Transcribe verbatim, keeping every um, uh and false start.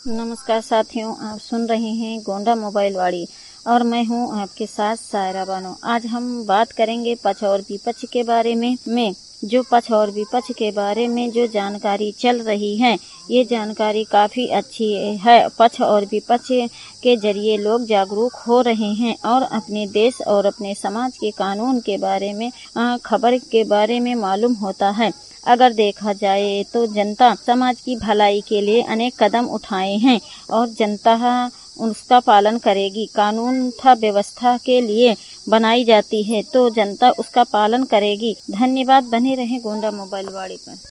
नमस्कार साथियों, आप सुन रहे हैं गोंडा मोबाइल वाड़ी और मैं हूं आपके साथ सायरा बानो। आज हम बात करेंगे पक्ष और विपक्ष के बारे में में जो पक्ष और विपक्ष के बारे में जो जानकारी चल रही है, ये जानकारी काफ़ी अच्छी है। पक्ष और विपक्ष के जरिए लोग जागरूक हो रहे हैं और अपने देश और अपने समाज के कानून के बारे में खबर के बारे में मालूम होता है। अगर देखा जाए तो जनता समाज की भलाई के लिए अनेक कदम उठाए हैं और जनता उसका पालन करेगी। कानून था व्यवस्था के लिए बनाई जाती है तो जनता उसका पालन करेगी। धन्यवाद। बने रहें गोंडा मोबाइल वाड़ी पर।